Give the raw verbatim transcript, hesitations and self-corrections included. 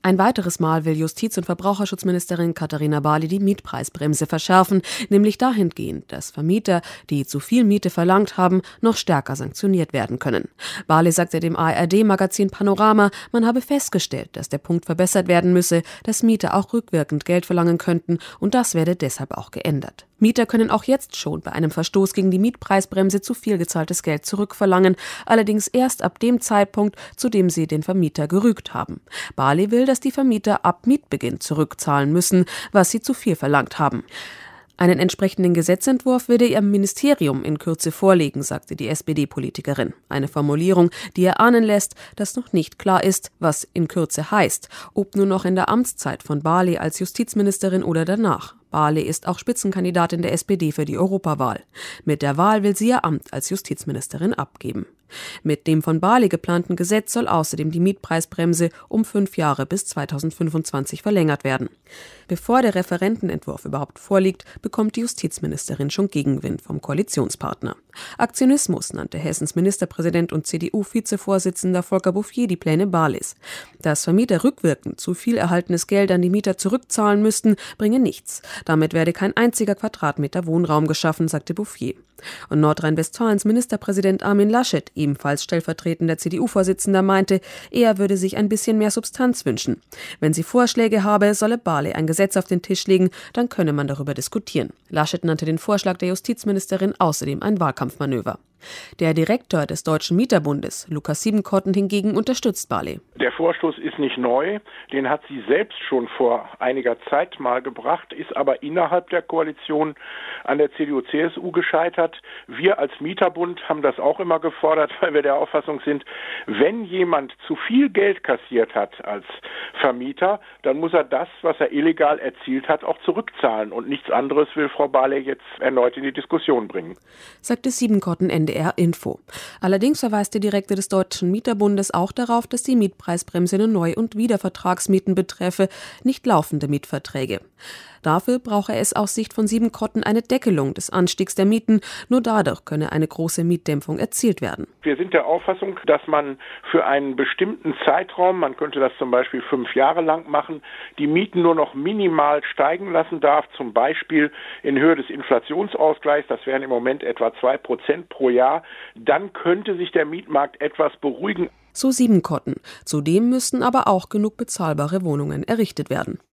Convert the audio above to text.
Ein weiteres Mal will Justiz- und Verbraucherschutzministerin Katharina Barley die Mietpreisbremse verschärfen, nämlich dahingehend, dass Vermieter, die zu viel Miete verlangt haben, noch stärker sanktioniert werden können. Barley sagte dem A R D-Magazin Panorama, man habe festgestellt, dass der Punkt verbessert werden müsse, dass Mieter auch rückwirkend Geld verlangen könnten und das werde deshalb auch geändert. Mieter können auch jetzt schon bei einem Verstoß gegen die Mietpreisbremse zu viel gezahltes Geld zurückverlangen, allerdings erst ab dem Zeitpunkt, zu dem sie den Vermieter gerügt haben. Barley will, dass die Vermieter ab Mietbeginn zurückzahlen müssen, was sie zu viel verlangt haben. Einen entsprechenden Gesetzentwurf werde ihr Ministerium in Kürze vorlegen, sagte die S P D-Politikerin. Eine Formulierung, die erahnen lässt, dass noch nicht klar ist, was in Kürze heißt, ob nur noch in der Amtszeit von Barley als Justizministerin oder danach. Barley ist auch Spitzenkandidatin der S P D für die Europawahl. Mit der Wahl will sie ihr Amt als Justizministerin abgeben. Mit dem von Barley geplanten Gesetz soll außerdem die Mietpreisbremse um fünf Jahre bis zweitausendfünfundzwanzig verlängert werden. Bevor der Referentenentwurf überhaupt vorliegt, bekommt die Justizministerin schon Gegenwind vom Koalitionspartner. Aktionismus nannte Hessens Ministerpräsident und C D U-Vizevorsitzender Volker Bouffier die Pläne Barleys. Dass Vermieter rückwirkend zu viel erhaltenes Geld an die Mieter zurückzahlen müssten, bringe nichts. Damit werde kein einziger Quadratmeter Wohnraum geschaffen, sagte Bouffier. Und Nordrhein-Westfalens Ministerpräsident Armin Laschet, ebenfalls stellvertretender C D U-Vorsitzender, meinte, er würde sich ein bisschen mehr Substanz wünschen. Wenn sie Vorschläge habe, solle Barley ein Gesetz auf den Tisch legen, dann könne man darüber diskutieren. Laschet nannte den Vorschlag der Justizministerin außerdem ein Wahlkampfmanöver. Der Direktor des Deutschen Mieterbundes, Lukas Siebenkotten, hingegen unterstützt Barley. Der Vorstoß ist nicht neu, den hat sie selbst schon vor einiger Zeit mal gebracht, ist aber innerhalb der Koalition an der C D U C S U gescheitert. Wir als Mieterbund haben das auch immer gefordert, weil wir der Auffassung sind, wenn jemand zu viel Geld kassiert hat als Vermieter, dann muss er das, was er illegal erzielt hat, auch zurückzahlen. Und nichts anderes will Frau Barley jetzt erneut in die Diskussion bringen, sagte Siebenkotten N D R Info. Allerdings verweist der Direktor des Deutschen Mieterbundes auch darauf, dass die Mietpreisbremse nur Neu- und Wiedervertragsmieten betreffe, nicht laufende Mietverträge. Dafür brauche es aus Sicht von Siebenkotten eine Deckelung des Anstiegs der Mieten. Nur dadurch könne eine große Mietdämpfung erzielt werden. Wir sind der Auffassung, dass man für einen bestimmten Zeitraum, man könnte das zum Beispiel fünf Jahre lang machen, die Mieten nur noch minimal steigen lassen darf, zum Beispiel in Höhe des Inflationsausgleichs, das wären im Moment etwa zwei Prozent pro Jahr. Dann könnte sich der Mietmarkt etwas beruhigen. So Siebenkotten. Zudem müssten aber auch genug bezahlbare Wohnungen errichtet werden.